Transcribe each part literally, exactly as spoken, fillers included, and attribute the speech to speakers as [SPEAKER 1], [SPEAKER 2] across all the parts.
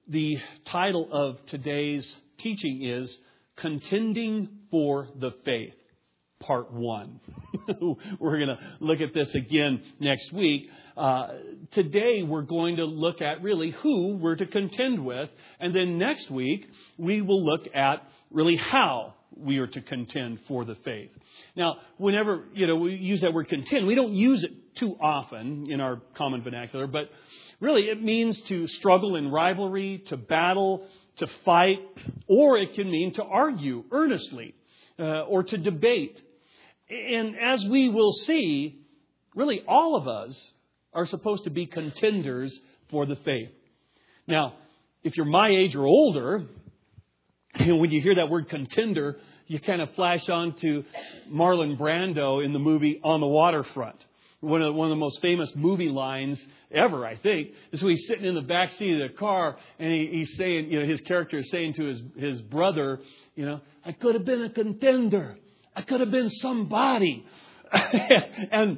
[SPEAKER 1] The title of today's teaching is Contending for the Faith, Part one. We're going to look at this again next week. Uh, today we're going to look at really who we're to contend with. And then next week we will look at really how we are to contend for the faith. Now, whenever, you know, we use that word contend, we don't use it too often in our common vernacular, but really it means to struggle in rivalry, to battle, to fight, or it can mean to argue earnestly uh, or to debate. And as we will see, really all of us are supposed to be contenders for the faith. Now, if you're my age or older, and when you hear that word contender, you kind of flash on to Marlon Brando in the movie On the Waterfront. One of, the, one of the most famous movie lines ever, I think, is when he's sitting in the back seat of the car and he, he's saying, you know, his character is saying to his, his brother, you know, I could have been a contender. I could have been somebody. And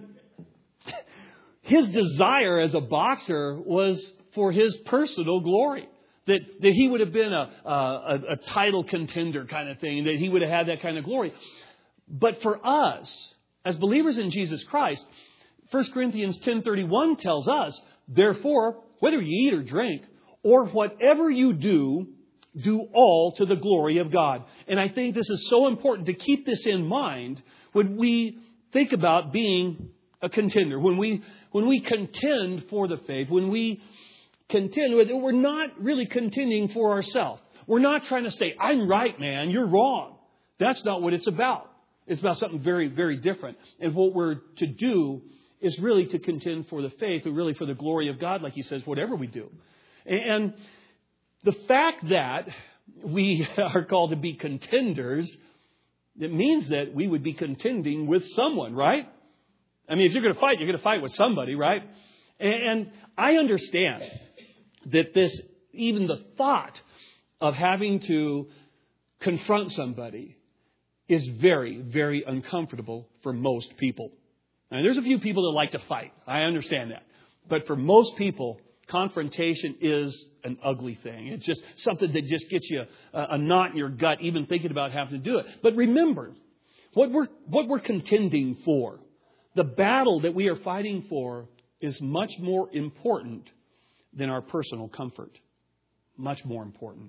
[SPEAKER 1] his desire as a boxer was for his personal glory. That, that he would have been a, a, a title contender kind of thing. That he would have had that kind of glory. But for us, as believers in Jesus Christ, First Corinthians ten thirty-one tells us, therefore, whether you eat or drink, or whatever you do, do all to the glory of God. And I think this is so important to keep this in mind when we think about being a contender. When we when we contend for the faith, when we contend with it, we're not really contending for ourselves. We're not trying to say, I'm right, man, you're wrong. That's not what it's about. It's about something very, very different. And what we're to do is really to contend for the faith and really for the glory of God, like he says, whatever we do. And the fact that we are called to be contenders, it means that we would be contending with someone, right? I mean, if you're going to fight, you're going to fight with somebody, right? And I understand that this, even the thought of having to confront somebody is very, very uncomfortable for most people. And there's a few people that like to fight. I understand that. But for most people, confrontation is an ugly thing. It's just something that just gets you a, a knot in your gut, even thinking about having to do it. But remember, what we're, what we're contending for, the battle that we are fighting for, is much more important than our personal comfort. Much more important.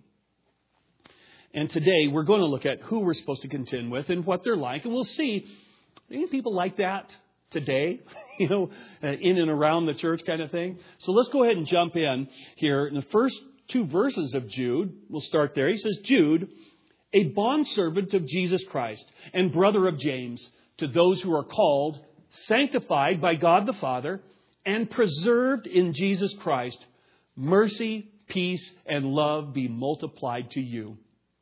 [SPEAKER 1] And today we're going to look at who we're supposed to contend with and what they're like. And we'll see, any people like that today, you know, in and around the church kind of thing. So let's go ahead and jump in here. In the first two verses of Jude, we'll start there. He says, Jude, a bondservant of Jesus Christ and brother of James, to those who are called, sanctified by God the Father, and preserved in Jesus Christ, mercy, peace, and love be multiplied to you.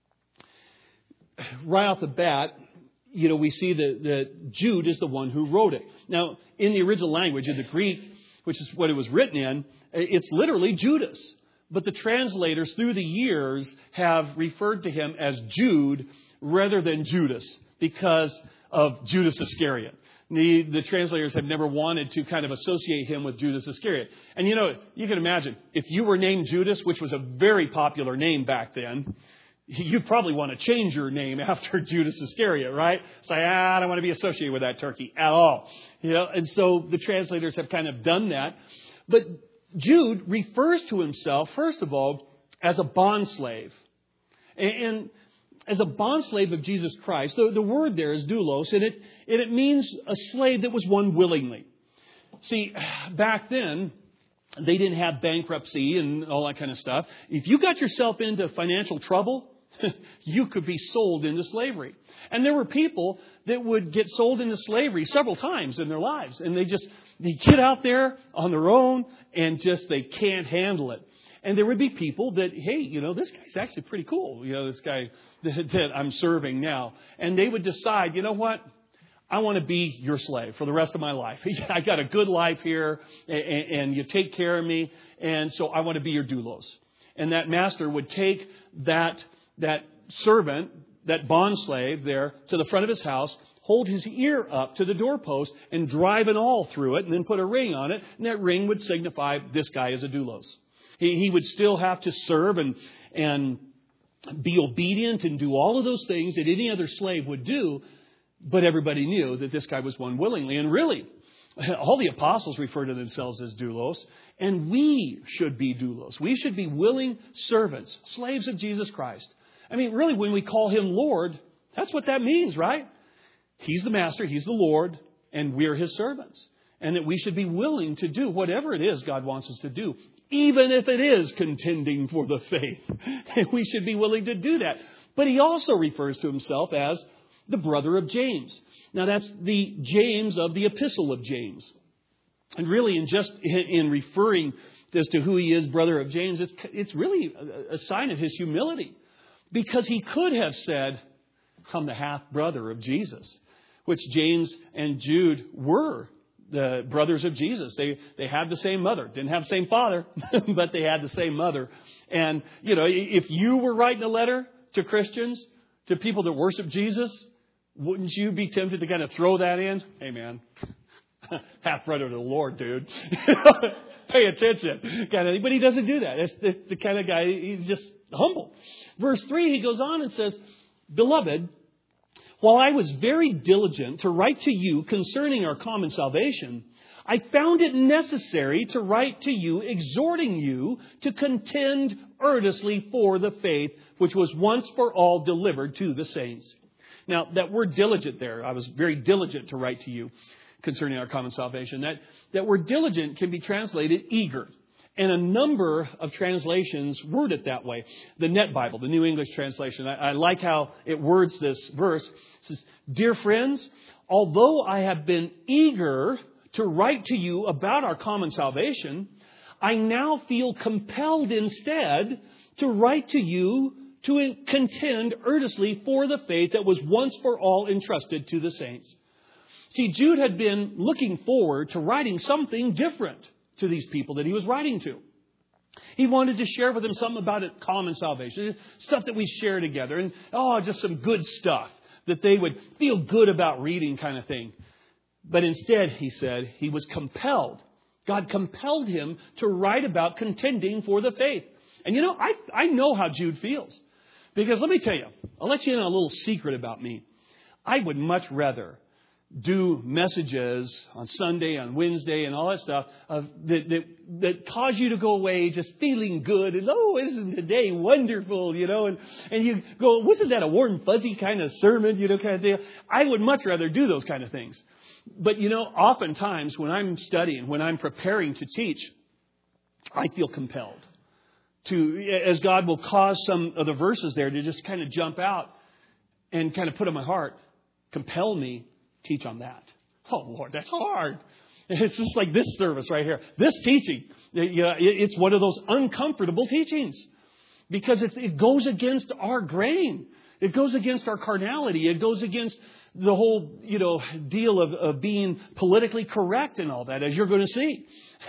[SPEAKER 1] Right off the bat, you know, we see that, that Jude is the one who wrote it. Now, in the original language, in the Greek, which is what it was written in, it's literally Judas. But the translators through the years have referred to him as Jude rather than Judas because of Judas Iscariot. The, the translators have never wanted to kind of associate him with Judas Iscariot. And you know, you can imagine, if you were named Judas, which was a very popular name back then, you probably want to change your name after Judas Iscariot, right? Say, ah, I don't want to be associated with that turkey at all. You know, and so the translators have kind of done that. But Jude refers to himself, first of all, as a bondslave. And, and as a bondslave of Jesus Christ, the, the word there is doulos, and it, and it means a slave that was won willingly. See, back then, they didn't have bankruptcy and all that kind of stuff. If you got yourself into financial trouble, you could be sold into slavery. And there were people that would get sold into slavery several times in their lives. And they just, they get out there on their own and just, they can't handle it. And there would be people that, hey, you know, this guy's actually pretty cool. You know, this guy that, that I'm serving now. And they would decide, you know what? I want to be your slave for the rest of my life. I got a good life here and, and you take care of me. And so I want to be your doulos. And that master would take that, that servant, that bond slave there to the front of his house, hold his ear up to the doorpost and drive an awl through it and then put a ring on it. And that ring would signify this guy is a doulos. He, he would still have to serve and, and be obedient and do all of those things that any other slave would do. But everybody knew that this guy was one willingly. And really, all the apostles refer to themselves as doulos. And we should be doulos. We should be willing servants, slaves of Jesus Christ. I mean, really, when we call him Lord, that's what that means, right? He's the master, he's the Lord, and we're his servants. And that we should be willing to do whatever it is God wants us to do, even if it is contending for the faith. We should be willing to do that. But he also refers to himself as the brother of James. Now, that's the James of the Epistle of James. And really, in just in referring as to who he is, brother of James, it's, it's really a sign of his humility. Because he could have said, I'm the half-brother of Jesus, which James and Jude were the brothers of Jesus. They they had the same mother. Didn't have the same father, but they had the same mother. And, you know, if you were writing a letter to Christians, to people that worship Jesus, wouldn't you be tempted to kind of throw that in? Hey, man, half-brother to the Lord, dude. Pay attention. Kind of, but he doesn't do that. That's, that's the kind of guy, he's just humble. Verse three, he goes on and says, Beloved, while I was very diligent to write to you concerning our common salvation, I found it necessary to write to you, exhorting you to contend earnestly for the faith which was once for all delivered to the saints. Now, that word diligent there, I was very diligent to write to you concerning our common salvation. That, that word diligent can be translated eager. And a number of translations word it that way. The Net Bible, the New English Translation, I, I like how it words this verse. It says, Dear friends, although I have been eager to write to you about our common salvation, I now feel compelled instead to write to you to contend earnestly for the faith that was once for all entrusted to the saints. See, Jude had been looking forward to writing something different to these people that he was writing to. He wanted to share with them something about it, common salvation, stuff that we share together, and oh, just some good stuff that they would feel good about reading kind of thing. But instead, he said, he was compelled. God compelled him to write about contending for the faith. And you know, I, I know how Jude feels. Because let me tell you, I'll let you in on a little secret about me. I would much rather do messages on Sunday, on Wednesday, and all that stuff uh, that, that that cause you to go away just feeling good. And, oh, isn't today wonderful, you know? And, and you go, wasn't that a warm, fuzzy kind of sermon, you know, kind of deal? I would much rather do those kind of things. But, you know, oftentimes when I'm studying, when I'm preparing to teach, I feel compelled to, as God will cause some of the verses there to just kind of jump out and kind of put in my heart, compel me, teach on that. Oh, Lord, that's hard. It's just like this service right here. This teaching, it's one of those uncomfortable teachings because it goes against our grain. It goes against our carnality. It goes against the whole, you know, deal of, of being politically correct and all that, as you're going to see.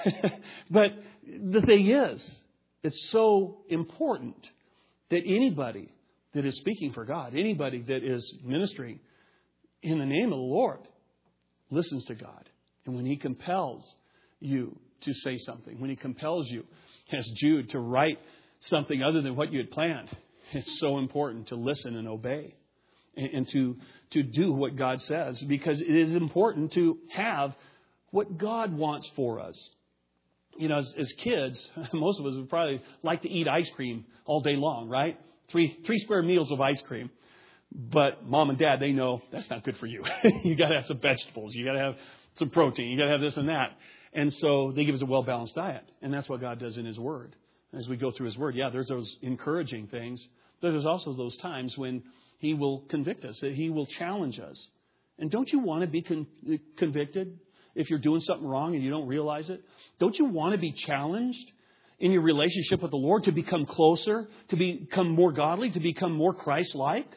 [SPEAKER 1] But the thing is, it's so important that anybody that is speaking for God, anybody that is ministering in the name of the Lord, listens to God. And when He compels you to say something, when He compels you, as Jude, to write something other than what you had planned, it's so important to listen and obey and, and to, to do what God says, because it is important to have what God wants for us. You know, as, as kids, most of us would probably like to eat ice cream all day long, right? Three, three square meals of ice cream. But mom and dad, they know that's not good for you. You got to have some vegetables. You got to have some protein. You got to have this and that. And so they give us a well-balanced diet. And that's what God does in His Word. As we go through His Word, yeah, there's those encouraging things. But there's also those times when He will convict us, that He will challenge us. And don't you want to be con- convicted if you're doing something wrong and you don't realize it? Don't you want to be challenged in your relationship with the Lord to become closer, to become more godly, to become more Christ-like?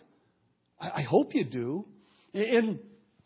[SPEAKER 1] I hope you do. And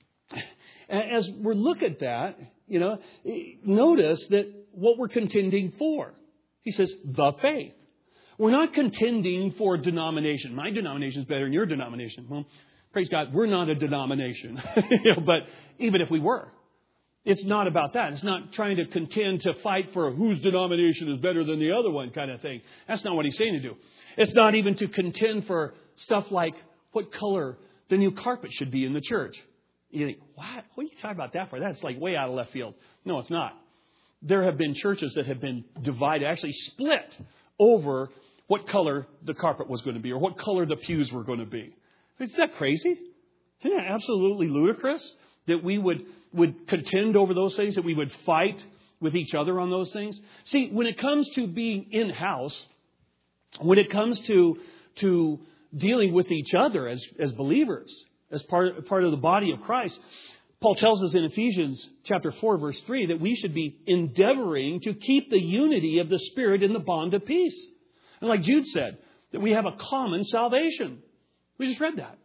[SPEAKER 1] as we look at that, you know, notice that what we're contending for. He says, the faith. We're not contending for a denomination. My denomination is better than your denomination. Well, praise God, we're not a denomination. You know, but even if we were, It's not about that. It's not trying to contend to fight for whose denomination is better than the other one kind of thing. That's not what he's saying to do. It's not even to contend for stuff like what color the new carpet should be in the church. You think, what? What are you talking about that for? That's like way out of left field. No, it's not. There have been churches that have been divided, actually split over what color the carpet was going to be or what color the pews were going to be. Isn't that crazy? Isn't that absolutely ludicrous that we would, would contend over those things, that we would fight with each other on those things? See, when it comes to being in-house, when it comes to, to dealing with each other as, as believers, as part, part of the body of Christ, Paul tells us in Ephesians chapter four, verse three, that we should be endeavoring to keep the unity of the Spirit in the bond of peace. And like Jude said, that we have a common salvation. We just read that.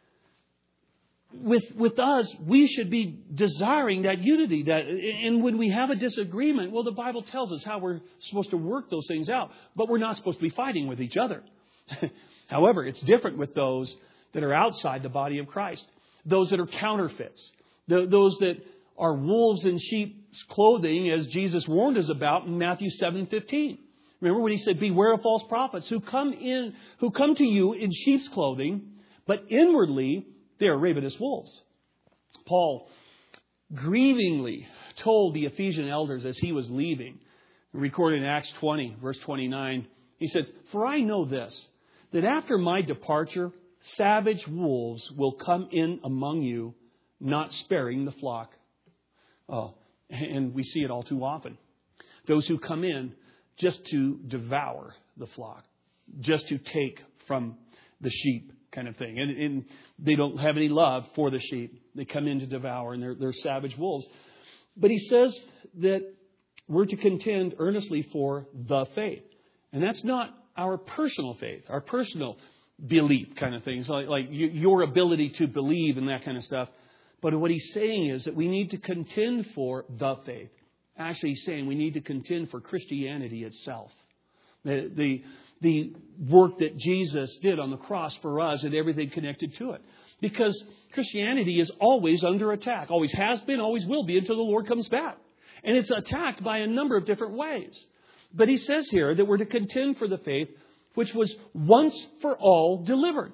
[SPEAKER 1] With, with us, we should be desiring that unity. That, and when we have a disagreement, well, the Bible tells us how we're supposed to work those things out. But we're not supposed to be fighting with each other. However, it's different with those that are outside the body of Christ. Those that are counterfeits. The, those that are wolves in sheep's clothing, as Jesus warned us about in Matthew seven fifteen. Remember when he said, beware of false prophets who come in, who come to you in sheep's clothing, but inwardly they are ravenous wolves. Paul grievingly told the Ephesian elders as he was leaving, recorded in Acts twenty, verse twenty-nine, he says, for I know this, that after my departure, savage wolves will come in among you, not sparing the flock. Oh, and we see it all too often. Those who come in just to devour the flock, just to take from the sheep kind of thing. And, and they don't have any love for the sheep. They come in to devour, and they're, they're savage wolves. But he says that we're to contend earnestly for the faith. And that's not our personal faith, our personal belief kind of things, like, like your ability to believe and that kind of stuff. But what he's saying is that we need to contend for the faith. Actually, he's saying we need to contend for Christianity itself. The, the, the work that Jesus did on the cross for us and everything connected to it. Because Christianity is always under attack. Always has been, always will be until the Lord comes back. And it's attacked by a number of different ways. But he says here that we're to contend for the faith which was once for all delivered.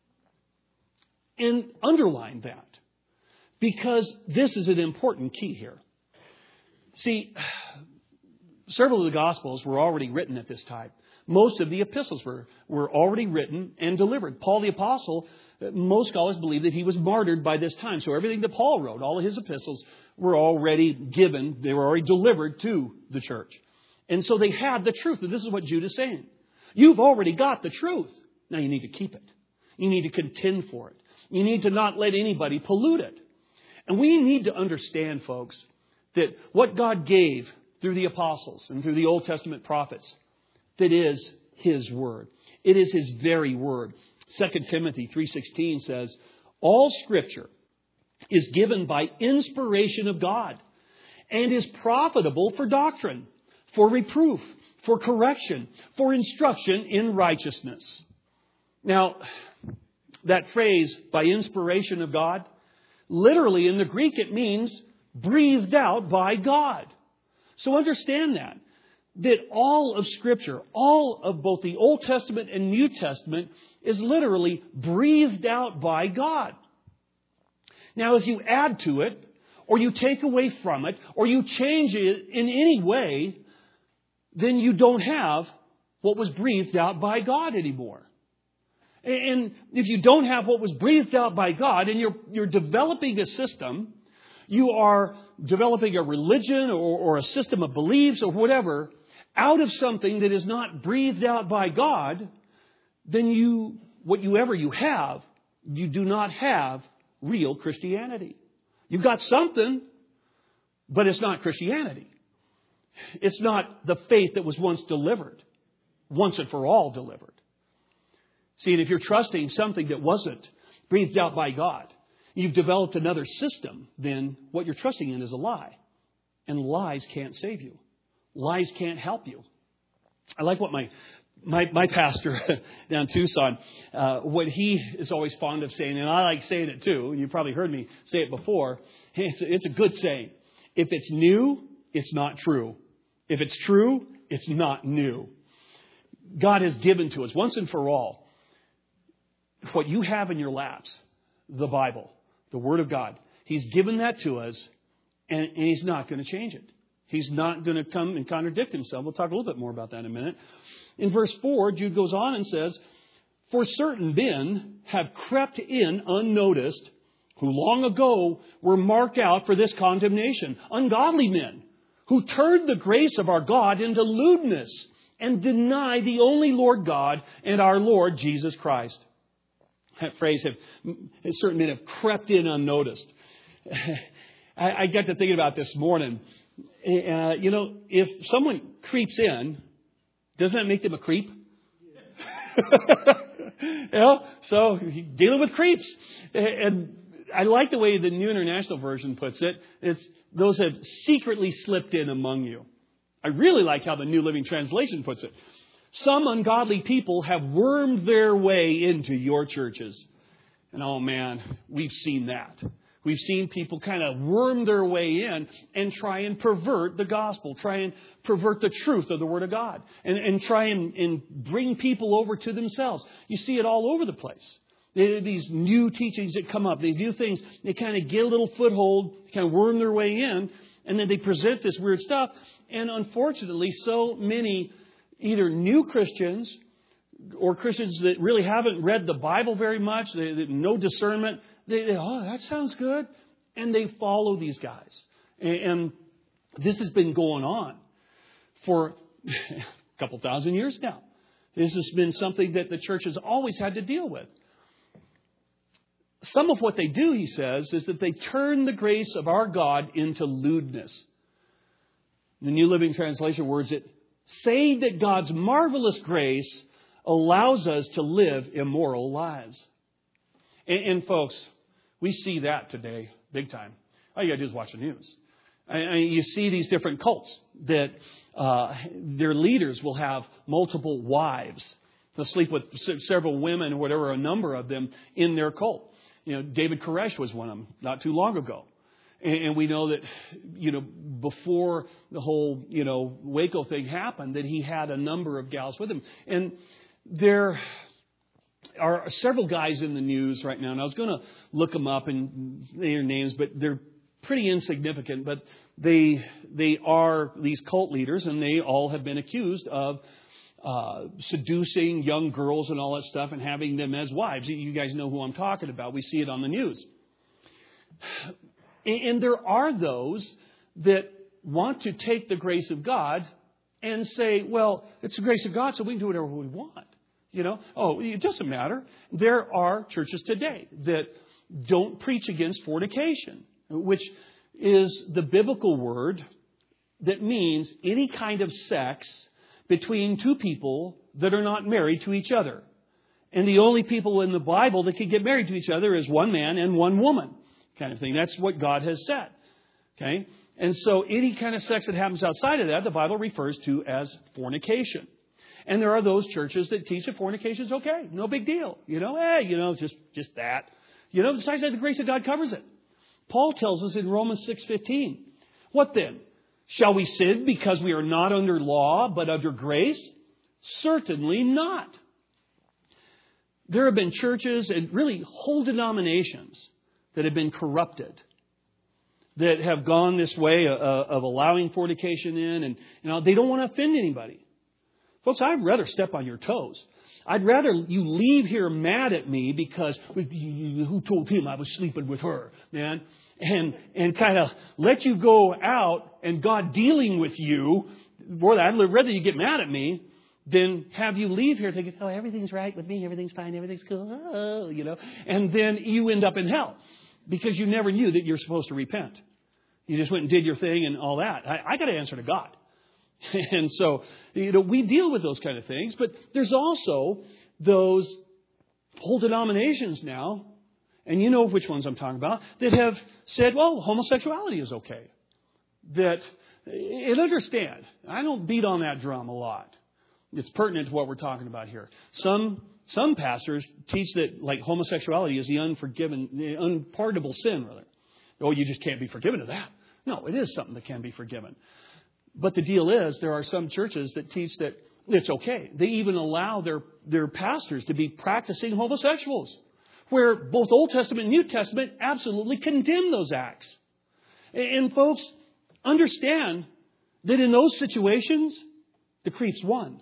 [SPEAKER 1] And underline that. Because this is an important key here. See, several of the Gospels were already written at this time. Most of the epistles were, were already written and delivered. Paul the Apostle, most scholars believe that he was martyred by this time. So everything that Paul wrote, all of his epistles, were already given. They were already delivered to the church. And so they had the truth. And this is what Jude is saying. You've already got the truth. Now you need to keep it. You need to contend for it. You need to not let anybody pollute it. And we need to understand, folks, that what God gave through the apostles and through the Old Testament prophets, that is His Word. It is His very Word. Second Timothy three sixteen says, all Scripture is given by inspiration of God and is profitable for doctrine, for reproof, for correction, for instruction in righteousness. Now, that phrase, by inspiration of God, literally in the Greek it means breathed out by God. So understand that. That all of Scripture, all of both the Old Testament and New Testament is literally breathed out by God. Now, if you add to it, or you take away from it, or you change it in any way, then you don't have what was breathed out by God anymore. And if you don't have what was breathed out by God, and you're, you're developing a system, you are developing a religion or, or a system of beliefs or whatever, out of something that is not breathed out by God, then you, what you ever you have, you do not have real Christianity. You've got something, but it's not Christianity. It's not the faith that was once delivered, once and for all delivered. See, and if you're trusting something that wasn't breathed out by God, you've developed another system, then what you're trusting in is a lie. And lies can't save you. Lies can't help you. I like what my my, my pastor down in Tucson, uh, what he is always fond of saying, and I like saying it too, and you've probably heard me say it before, it's a, it's a good saying. If it's new, it's not true. If it's true, it's not new. God has given to us once and for all what you have in your laps, the Bible, the Word of God. He's given that to us, and, and He's not going to change it. He's not going to come and contradict Himself. We'll talk a little bit more about that in a minute. In verse four, Jude goes on and says, "For certain men have crept in unnoticed, who long ago were marked out for this condemnation. Ungodly men, who turned the grace of our God into lewdness, and deny the only Lord God and our Lord Jesus Christ." That phrase, have, certain men have crept in unnoticed. I, I got to thinking about this morning. Uh, you know, if someone creeps in, doesn't that make them a creep? You know, so dealing with creeps. And I like the way the New International Version puts it. It's those have secretly slipped in among you. I really like how the New Living Translation puts it. Some ungodly people have wormed their way into your churches. And oh man, we've seen that. We've seen people kind of worm their way in and try and pervert the gospel, try and pervert the truth of the Word of God, and, and try and, and bring people over to themselves. You see it all over the place. These new teachings that come up, these new things, they kind of get a little foothold, kind of worm their way in, and then they present this weird stuff. And unfortunately, so many either new Christians or Christians that really haven't read the Bible very much, they, they no discernment, they, they, oh, that sounds good. And they follow these guys. And, and this has been going on for a couple thousand years now. This has been something that the church has always had to deal with. Some of what they do, he says, is that they turn the grace of our God into lewdness. The New Living Translation words it, "say that God's marvelous grace allows us to live immoral lives." And, and folks, we see that today big time. All you got to do is watch the news. I, I, you see these different cults that uh, their leaders will have multiple wives. They'll sleep with several women or whatever, a number of them in their cult. You know, David Koresh was one of them not too long ago. And we know that, you know, before the whole, you know, Waco thing happened, that he had a number of gals with him. And there are several guys in the news right now. And I was going to look them up and their names, but they're pretty insignificant. But they they are these cult leaders, and they all have been accused of uh, seducing young girls and all that stuff and having them as wives. You guys know who I'm talking about. We see it on the news. And there are those that want to take the grace of God and say, well, it's the grace of God, so we can do whatever we want. You know, oh, it doesn't matter. There are churches today that don't preach against fornication, which is the biblical word that means any kind of sex between two people that are not married to each other. And the only people in the Bible that can get married to each other is one man and one woman. Kind of thing. That's what God has said. Okay? And so any kind of sex that happens outside of that, the Bible refers to as fornication. And there are those churches that teach that fornication is okay. No big deal. You know, hey, you know, it's just, just that. You know, besides that, the grace of God covers it. Paul tells us in Romans six fifteen, what then? Shall we sin because we are not under law, but under grace? Certainly not. There have been churches and really whole denominations that have been corrupted, that have gone this way of, of allowing fornication in, and you know they don't want to offend anybody. Folks, I'd rather step on your toes. I'd rather you leave here mad at me because who told him I was sleeping with her, man, and and kind of let you go out and God dealing with you. Boy, I'd rather you get mad at me than have you leave here thinking, oh, everything's right with me, everything's fine, everything's cool, oh, you know, and then you end up in hell. Because you never knew that you're supposed to repent. You just went and did your thing and all that. I, I got to answer to God. And so, you know, we deal with those kind of things. But there's also those whole denominations now, and you know which ones I'm talking about, that have said, well, homosexuality is okay. That, and understand, I don't beat on that drum a lot. It's pertinent to what we're talking about here. Some Some pastors teach that like homosexuality is the unforgiven, the unpardonable sin, rather. Oh, you just can't be forgiven of that. No, it is something that can be forgiven. But the deal is, there are some churches that teach that it's okay. They even allow their, their pastors to be practicing homosexuals, where both Old Testament and New Testament absolutely condemn those acts. And folks, understand that in those situations, the creeps won.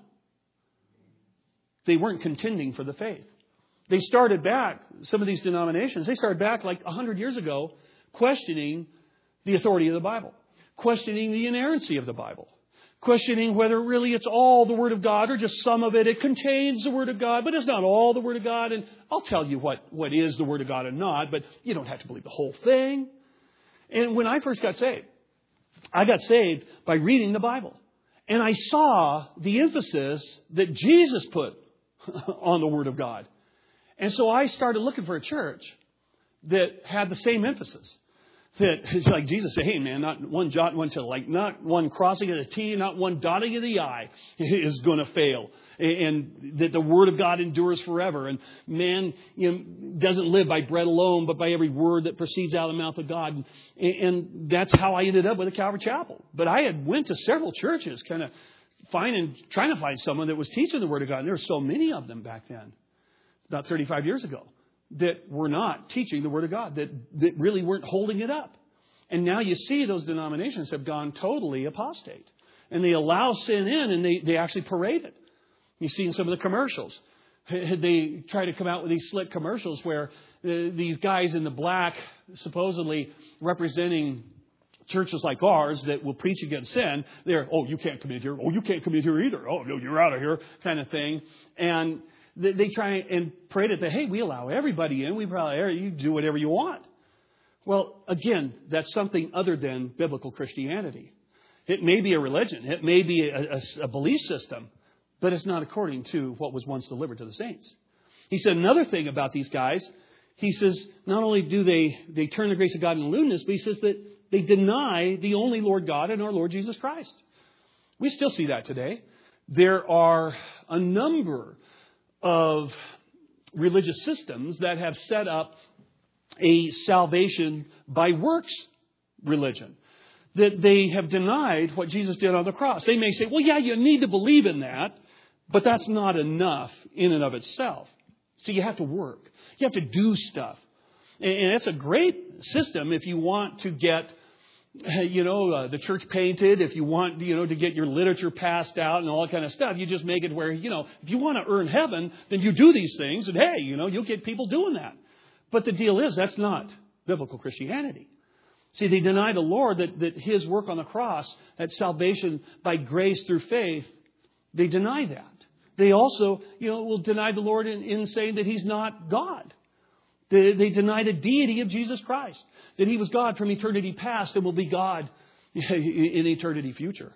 [SPEAKER 1] They weren't contending for the faith. They started back, some of these denominations, they started back like one hundred years ago, questioning the authority of the Bible, questioning the inerrancy of the Bible, questioning whether really it's all the Word of God or just some of it. It contains the Word of God, but it's not all the Word of God. And I'll tell you what, what is the Word of God and not, but you don't have to believe the whole thing. And when I first got saved, I got saved by reading the Bible. And I saw the emphasis that Jesus put on the Word of God. And so I started looking for a church that had the same emphasis. That it's like Jesus said, hey man, not one jot, one tittle, like not one crossing of the T, not one dotting of the I is going to fail. And that the Word of God endures forever. And man, you know, doesn't live by bread alone, but by every word that proceeds out of the mouth of God. And that's how I ended up with a Calvary Chapel. But I had went to several churches, kind of finding, trying to find someone that was teaching the Word of God. And there were so many of them back then, about thirty-five years ago, that were not teaching the Word of God, that, that really weren't holding it up. And now you see those denominations have gone totally apostate. And they allow sin in, and they, they actually parade it. You see in some of the commercials, they try to come out with these slick commercials where uh, these guys in the black, supposedly representing churches like ours that will preach against sin, they're, oh, you can't come in here. Oh, you can't come in here either. Oh, no, you're out of here, kind of thing. And they, they try and parade it that, hey, we allow everybody in. We probably, you do whatever you want. Well, again, that's something other than biblical Christianity. It may be a religion. It may be a, a, a belief system. But it's not according to what was once delivered to the saints. He said another thing about these guys. He says not only do they, they turn the grace of God into lewdness, but he says that they deny the only Lord God and our Lord Jesus Christ. We still see that today. There are a number of religious systems that have set up a salvation by works religion. That they have denied what Jesus did on the cross. They may say, well, yeah, you need to believe in that. But that's not enough in and of itself. So you have to work. You have to do stuff. And it's a great system if you want to get, you know, uh, the church painted, if you want, you know, to get your literature passed out and all that kind of stuff. You just make it where, you know, if you want to earn heaven, then you do these things. And hey, you know, you'll get people doing that. But the deal is, that's not biblical Christianity. See, they deny the Lord that, that His work on the cross, that salvation by grace through faith, they deny that. They also, you know, will deny the Lord in, in saying that He's not God. They, they deny the deity of Jesus Christ. That He was God from eternity past and will be God in eternity future.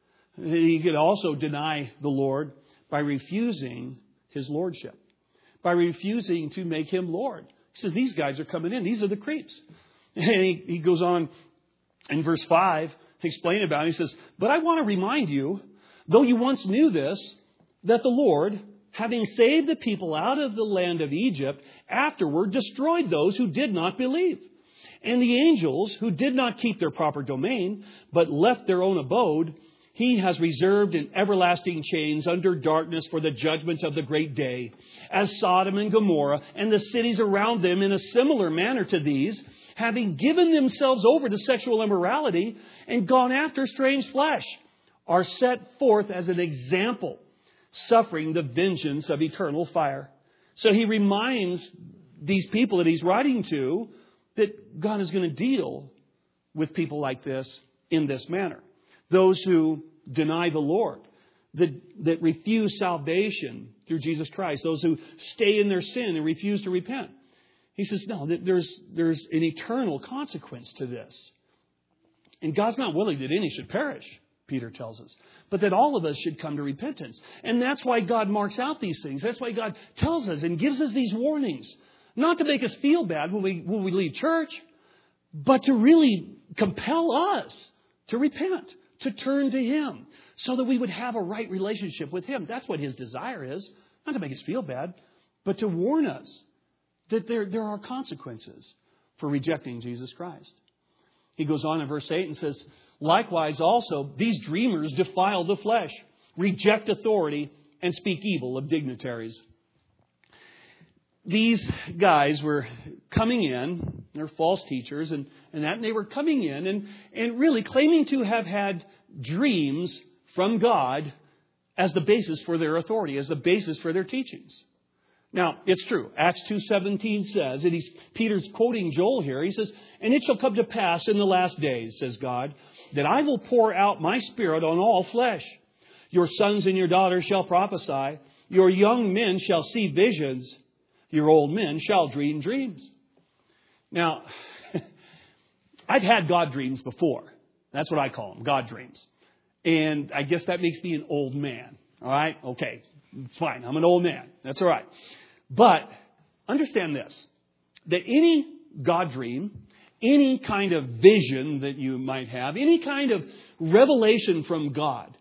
[SPEAKER 1] He could also deny the Lord by refusing His lordship. By refusing to make Him Lord. He says, these guys are coming in. These are the creeps. And he, he goes on in verse five to explain about it. He says, but I want to remind you, though you once knew this, that the Lord, having saved the people out of the land of Egypt, afterward destroyed those who did not believe. And the angels who did not keep their proper domain, but left their own abode, He has reserved in everlasting chains under darkness for the judgment of the great day, as Sodom and Gomorrah and the cities around them in a similar manner to these, having given themselves over to sexual immorality and gone after strange flesh, are set forth as an example, suffering the vengeance of eternal fire. So he reminds these people that he's writing to that God is going to deal with people like this in this manner. Those who deny the Lord, that, that refuse salvation through Jesus Christ, those who stay in their sin and refuse to repent. He says, no, there's, there's an eternal consequence to this. And God's not willing that any should perish, Peter tells us, but that all of us should come to repentance. And that's why God marks out these things. That's why God tells us and gives us these warnings. Not to make us feel bad when we, when we leave church, but to really compel us to repent, to turn to Him, so that we would have a right relationship with Him. That's what His desire is. Not to make us feel bad, but to warn us that there, there are consequences for rejecting Jesus Christ. He goes on in verse eight and says, likewise also, these dreamers defile the flesh, reject authority, and speak evil of dignitaries. These guys were coming in, they're false teachers, and, and that and they were coming in and, and really claiming to have had dreams from God as the basis for their authority, as the basis for their teachings. Now, it's true. Acts two seventeen says, and he's, Peter's quoting Joel here, he says, and it shall come to pass in the last days, says God, that I will pour out my Spirit on all flesh. Your sons and your daughters shall prophesy. Your young men shall see visions. Your old men shall dream dreams. Now, I've had God dreams before. That's what I call them, God dreams. And I guess that makes me an old man. All right? Okay. It's fine. I'm an old man. That's all right. But understand this, that any God dream, any kind of vision that you might have, any kind of revelation from God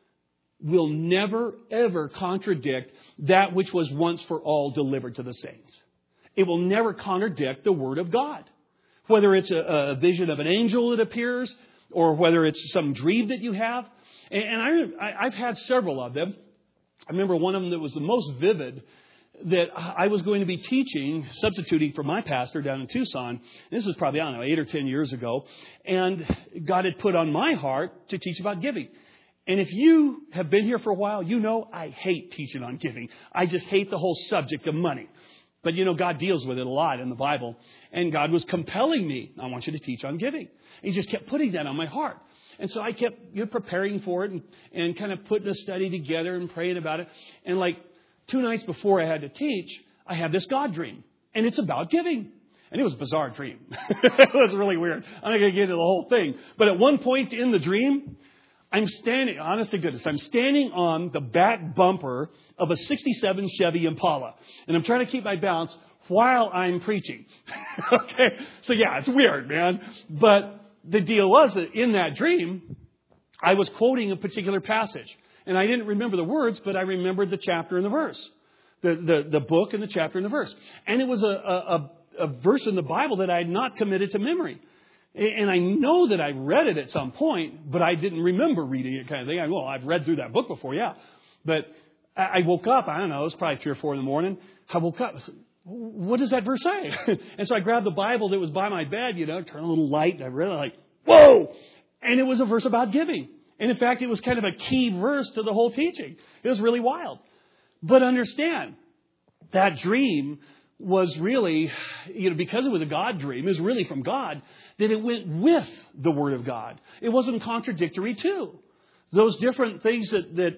[SPEAKER 1] will never, ever contradict that which was once for all delivered to the saints. It will never contradict the Word of God. Whether it's a, a vision of an angel that appears or whether it's some dream that you have. And, and I, I've had several of them. I remember one of them that was the most vivid, that I was going to be teaching, substituting for my pastor down in Tucson. This was probably, I don't know, eight or ten years ago. And God had put on my heart to teach about giving. And if you have been here for a while, you know I hate teaching on giving. I just hate the whole subject of money. But, you know, God deals with it a lot in the Bible. And God was compelling me, I want you to teach on giving. He just kept putting that on my heart. And so I kept, you know, preparing for it and, and kind of putting a study together and praying about it. And like two nights before I had to teach, I had this God dream. And it's about giving. And it was a bizarre dream. It was really weird. I'm not going to get into the whole thing. But at one point in the dream, I'm standing, honest to goodness, I'm standing on the back bumper of a sixty-seven Chevy Impala. And I'm trying to keep my balance while I'm preaching. Okay? So yeah, it's weird, man. But the deal was that in that dream, I was quoting a particular passage. And I didn't remember the words, but I remembered the chapter and the verse. The, the, the book and the chapter and the verse. And it was a, a, a verse in the Bible that I had not committed to memory. And I know that I read it at some point, but I didn't remember reading it kind of thing. I, well, I've read through that book before, yeah. But I woke up, I don't know, it was probably three or four in the morning. I woke up, I said, what does that verse say? And so I grabbed the Bible that was by my bed, you know, turned a little light, and I read it like, whoa! And it was a verse about giving. And in fact, it was kind of a key verse to the whole teaching. It was really wild. But understand, that dream was really, you know, because it was a God dream, it was really from God, that it went with the Word of God. It wasn't contradictory to. Those different things that, that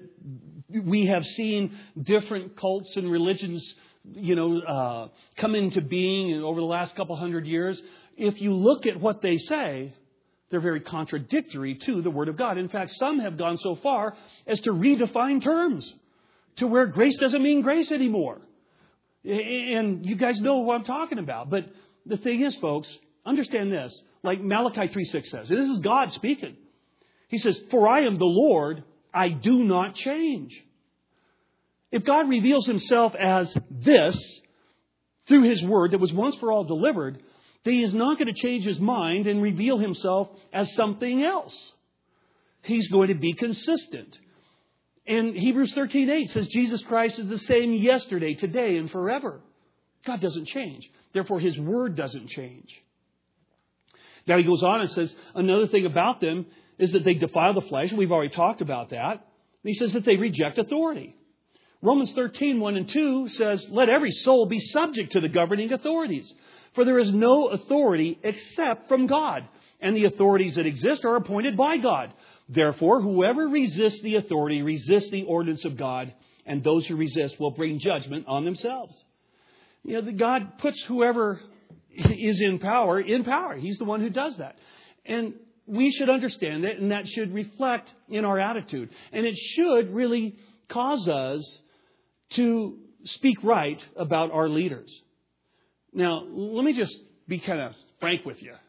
[SPEAKER 1] we have seen different cults and religions, you know, uh, come into being over the last couple hundred years, if you look at what they say, they're very contradictory to the Word of God. In fact, some have gone so far as to redefine terms to where grace doesn't mean grace anymore. And you guys know what I'm talking about. But the thing is, folks, understand this. Like Malachi three six says, and this is God speaking. He says, for I am the Lord, I do not change. If God reveals Himself as this through His Word that was once for all delivered, then He is not going to change His mind and reveal Himself as something else. He's going to be consistent. And Hebrews thirteen eight says Jesus Christ is the same yesterday, today, and forever. God doesn't change. Therefore, His Word doesn't change. Now he goes on and says another thing about them is that they defile the flesh. We've already talked about that. He says that they reject authority. Romans thirteen one and two says, let every soul be subject to the governing authorities. For there is no authority except from God. And the authorities that exist are appointed by God. Therefore, whoever resists the authority resists the ordinance of God, and those who resist will bring judgment on themselves. You know, God puts whoever is in power in power. He's the one who does that. And we should understand it, and that should reflect in our attitude. And it should really cause us to speak right about our leaders. Now, let me just be kind of frank with you.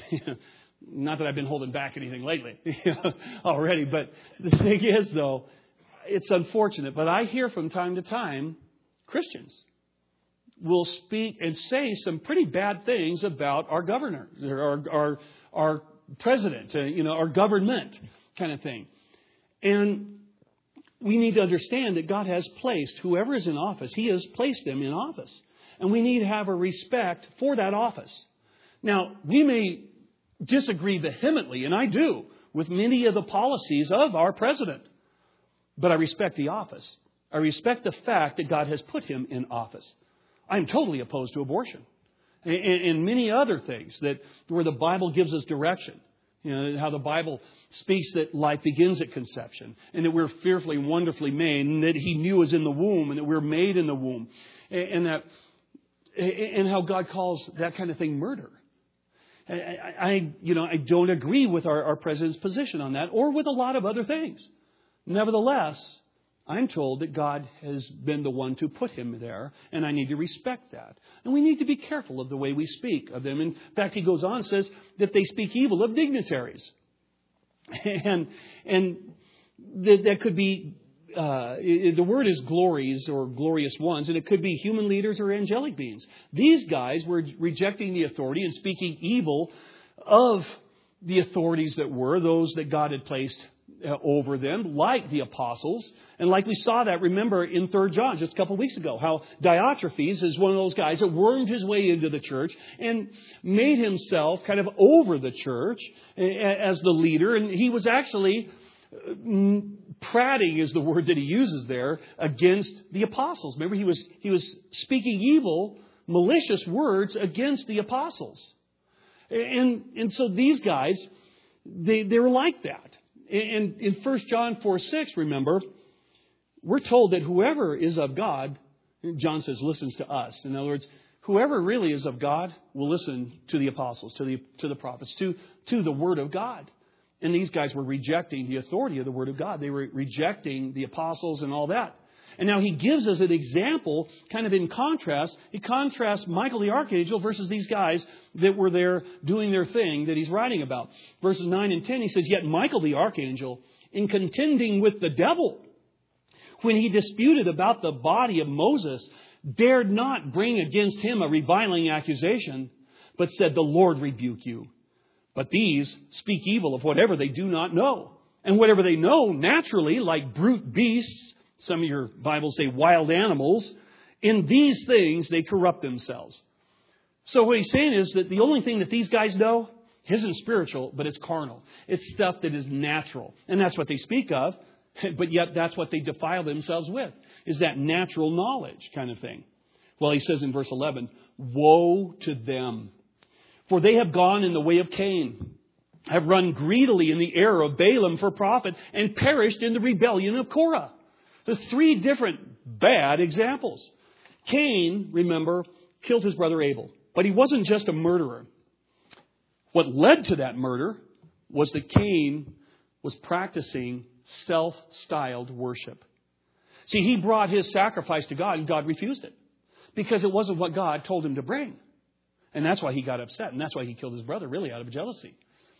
[SPEAKER 1] Not that I've been holding back anything lately already, but the thing is, though, it's unfortunate. But I hear from time to time Christians will speak and say some pretty bad things about our governor, our, our, our president, uh, you know, our government kind of thing. And we need to understand that God has placed whoever is in office, He has placed them in office. And we need to have a respect for that office. Now, we may disagree vehemently, and I do, with many of the policies of our president. But I respect the office. I respect the fact that God has put him in office. I'm totally opposed to abortion and, and many other things that where the Bible gives us direction. You know, how the Bible speaks that life begins at conception and that we're fearfully and wonderfully made and that He knew us in the womb and that we're made in the womb. And, and that and how God calls that kind of thing murder. I, I you know, I don't agree with our, our president's position on that or with a lot of other things. Nevertheless, I'm told that God has been the one to put him there, and I need to respect that. And we need to be careful of the way we speak of them. In fact, he goes on and says that they speak evil of dignitaries. And and that, that could be, uh, the word is glories or glorious ones, and it could be human leaders or angelic beings. These guys were rejecting the authority and speaking evil of the authorities that were, those that God had placed over them, like the apostles. And like we saw that, remember, in Third John just a couple of weeks ago, how Diotrephes is one of those guys that wormed his way into the church and made himself kind of over the church as the leader. And he was actually prating, is the word that he uses there, against the apostles. Remember, he was he was speaking evil, malicious words against the apostles. And, and so these guys, they, they were like that. And in First John four six, remember, we're told that whoever is of God, John says, listens to us. In other words, whoever really is of God will listen to the apostles, to the to the prophets, to, to the Word of God. And these guys were rejecting the authority of the Word of God. They were rejecting the apostles and all that. And now he gives us an example, kind of in contrast. He contrasts Michael the Archangel versus these guys that were there doing their thing that he's writing about. Verses nine and ten, he says, "Yet Michael the Archangel, in contending with the devil, when he disputed about the body of Moses, dared not bring against him a reviling accusation, but said, 'The Lord rebuke you.' But these speak evil of whatever they do not know. And whatever they know, naturally, like brute beasts," some of your Bibles say wild animals, "in these things they corrupt themselves." So what he's saying is that the only thing that these guys know isn't spiritual, but it's carnal. It's stuff that is natural. And that's what they speak of, but yet that's what they defile themselves with, is that natural knowledge kind of thing. Well, he says in verse eleven, "Woe to them, for they have gone in the way of Cain, have run greedily in the error of Balaam for profit, and perished in the rebellion of Korah." There's three different bad examples. Cain, remember, killed his brother Abel. But he wasn't just a murderer. What led to that murder was that Cain was practicing self-styled worship. See, he brought his sacrifice to God and God refused it. Because it wasn't what God told him to bring. And that's why he got upset. And that's why he killed his brother, really, out of jealousy.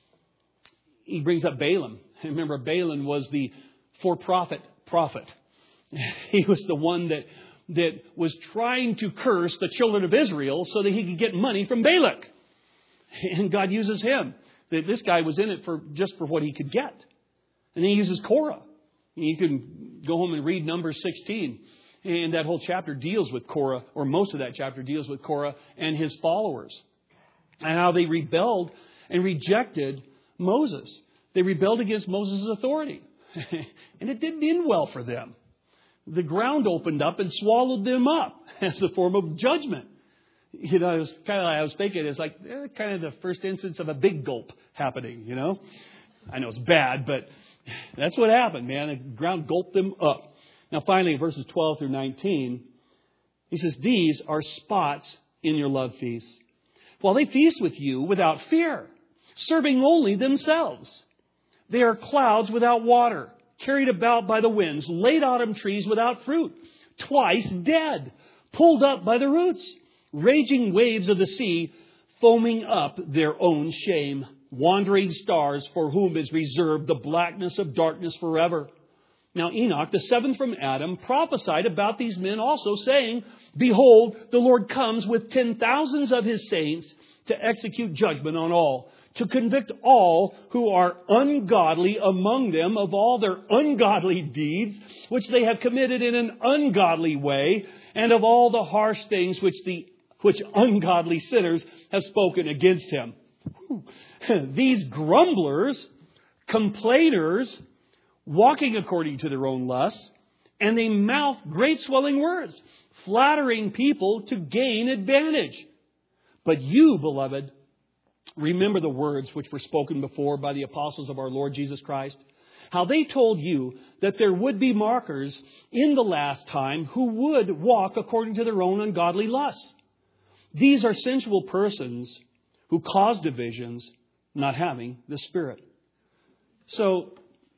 [SPEAKER 1] He brings up Balaam. Remember, Balaam was the for-profit prophet. He was the one that, that was trying to curse the children of Israel so that he could get money from Balak. And God uses him. That this guy was in it for just for what he could get. And then he uses Korah. You can go home and read Numbers sixteen. And that whole chapter deals with Korah, or most of that chapter deals with Korah and his followers. And how they rebelled and rejected Moses. They rebelled against Moses' authority. And it didn't end well for them. The ground opened up and swallowed them up as a form of judgment. You know, it was kind of like I was thinking, it's like eh, kind of the first instance of a big gulp happening, you know. I know it's bad, but that's what happened, man. The ground gulped them up. Now, finally, verses twelve through nineteen, he says, "These are spots in your love feasts, while they feast with you without fear, serving only themselves. They are clouds without water, carried about by the winds, late autumn trees without fruit, twice dead, pulled up by the roots, raging waves of the sea, foaming up their own shame, wandering stars for whom is reserved the blackness of darkness forever." Now Enoch, the seventh from Adam, prophesied about these men also, saying, "Behold, the Lord comes with ten thousands of his saints to execute judgment on all, to convict all who are ungodly among them of all their ungodly deeds, which they have committed in an ungodly way, and of all the harsh things which the which ungodly sinners have spoken against him. These grumblers, complainers, walking according to their own lusts, and they mouth great swelling words, flattering people to gain advantage. But you, beloved, remember the words which were spoken before by the apostles of our Lord Jesus Christ, how they told you that there would be mockers in the last time who would walk according to their own ungodly lusts. These are sensual persons who cause divisions, not having the Spirit. So,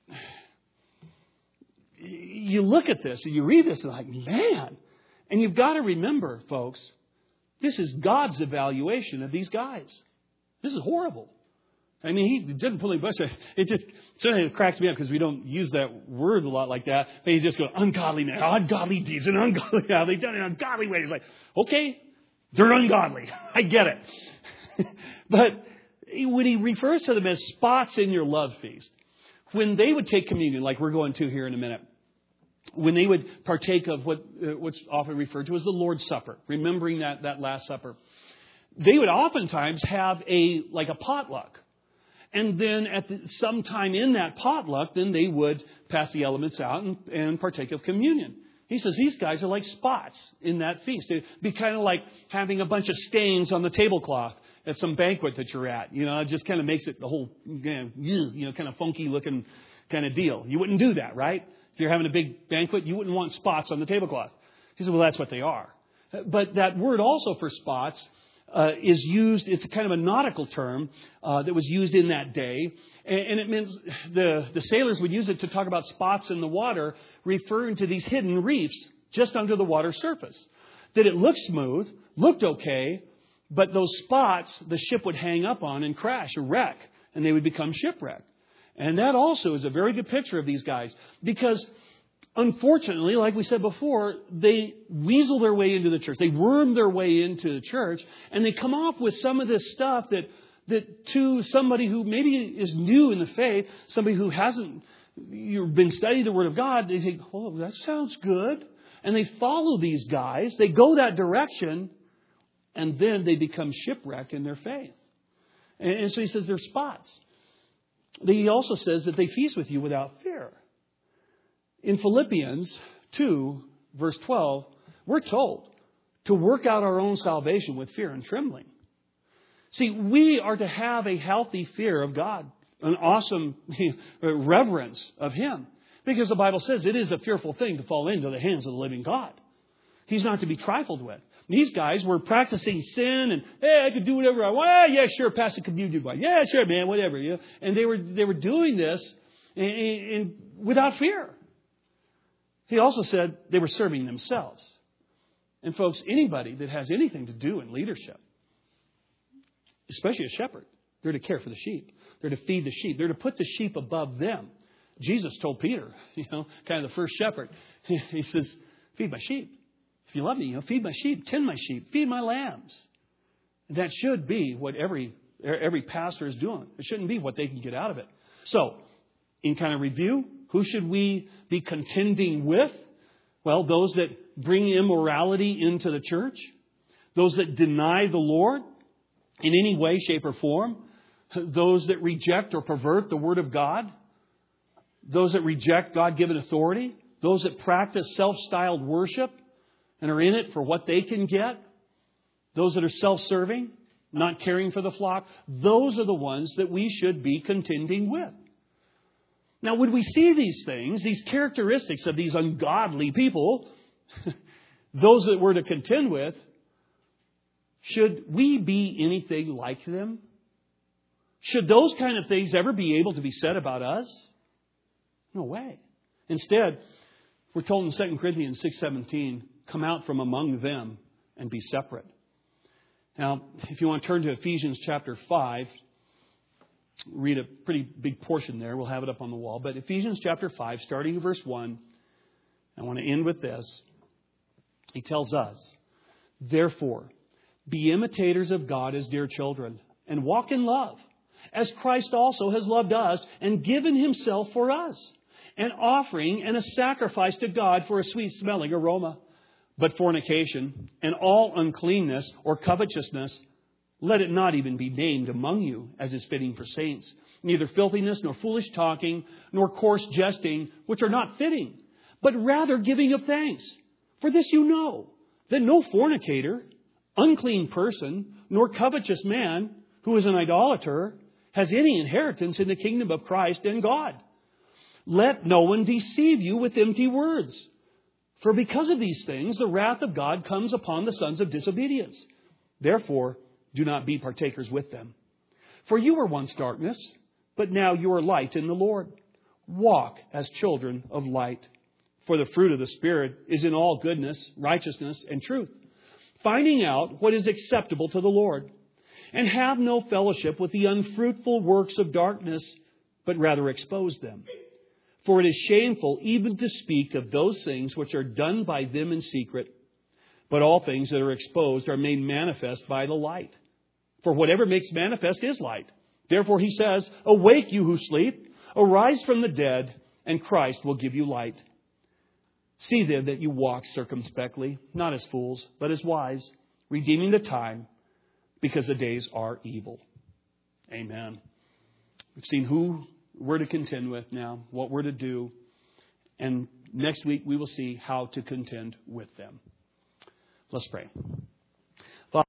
[SPEAKER 1] you look at this and you read this and like, man, and you've got to remember, folks, this is God's evaluation of these guys. This is horrible. I mean, he didn't pull any bush. It just certainly cracks me up because we don't use that word a lot like that. But he's just going, ungodly men, ungodly deeds, and ungodly, how they've done it in ungodly ways. Like, okay, they're ungodly. I get it. But when he refers to them as spots in your love feast, when they would take communion, like we're going to here in a minute, when they would partake of what uh, what's often referred to as the Lord's Supper, remembering that, that Last Supper, they would oftentimes have a like a potluck. And then at the, some time in that potluck, then they would pass the elements out and, and partake of communion. He says these guys are like spots in that feast. It'd be kind of like having a bunch of stains on the tablecloth at some banquet that you're at. You know, it just kind of makes it the whole, you know, kind of funky looking kind of deal. You wouldn't do that, right? If you're having a big banquet, you wouldn't want spots on the tablecloth. He said, well, that's what they are. But that word also for spots uh, is used, it's a kind of a nautical term uh, that was used in that day. And, and it means the, the sailors would use it to talk about spots in the water, referring to these hidden reefs just under the water surface. That it looked smooth, looked okay, but those spots the ship would hang up on and crash or wreck, and they would become shipwrecked. And that also is a very good picture of these guys. Because, unfortunately, like we said before, they weasel their way into the church. They worm their way into the church. And they come off with some of this stuff that, that to somebody who maybe is new in the faith, somebody who hasn't you've been studying the Word of God, they think, oh, that sounds good. And they follow these guys. They go that direction. And then they become shipwrecked in their faith. And, and so he says they're spots. He also says that they feast with you without fear. In Philippians two, verse twelve, we're told to work out our own salvation with fear and trembling. See, we are to have a healthy fear of God, an awesome reverence of Him. Because the Bible says it is a fearful thing to fall into the hands of the living God. He's not to be trifled with. These guys were practicing sin and, hey, I could do whatever I want. Ah, yeah, sure, pass the communion by. Yeah, sure, man, whatever. You know? And they were they were doing this in, in, without fear. He also said they were serving themselves. And folks, anybody that has anything to do in leadership, especially a shepherd, they're to care for the sheep. They're to feed the sheep. They're to put the sheep above them. Jesus told Peter, you know, kind of the first shepherd, he says, feed my sheep. If you love me, you know, feed my sheep, tend my sheep, feed my lambs. That should be what every every pastor is doing. It shouldn't be what they can get out of it. So, in kind of review, who should we be contending with? Well, those that bring immorality into the church. Those that deny the Lord in any way, shape, or form. Those that reject or pervert the Word of God. Those that reject God-given authority. Those that practice self-styled worship and are in it for what they can get. Those that are self-serving, not caring for the flock. Those are the ones that we should be contending with. Now, when we see these things, these characteristics of these ungodly people, those that we're to contend with, should we be anything like them? Should those kind of things ever be able to be said about us? No way. Instead, we're told in Second Corinthians six seventeen, come out from among them and be separate. Now, if you want to turn to Ephesians chapter five, read a pretty big portion there. We'll have it up on the wall. But Ephesians chapter five, starting in verse one, I want to end with this. He tells us, therefore, be imitators of God as dear children, and walk in love, as Christ also has loved us and given himself for us, an offering and a sacrifice to God for a sweet-smelling aroma. But fornication and all uncleanness or covetousness, let it not even be named among you, as is fitting for saints. Neither filthiness, nor foolish talking, nor coarse jesting, which are not fitting, but rather giving of thanks. For this you know, that no fornicator, unclean person, nor covetous man, who is an idolater, has any inheritance in the kingdom of Christ and God. Let no one deceive you with empty words. For because of these things, the wrath of God comes upon the sons of disobedience. Therefore, do not be partakers with them. For you were once darkness, but now you are light in the Lord. Walk as children of light. For the fruit of the Spirit is in all goodness, righteousness, and truth, finding out what is acceptable to the Lord. And have no fellowship with the unfruitful works of darkness, but rather expose them. For it is shameful even to speak of those things which are done by them in secret. But all things that are exposed are made manifest by the light. For whatever makes manifest is light. Therefore he says, awake you who sleep, arise from the dead, and Christ will give you light. See then that you walk circumspectly, not as fools, but as wise, redeeming the time, because the days are evil. Amen. We've seen who we're to contend with now, what we're to do. And next week we will see how to contend with them. Let's pray.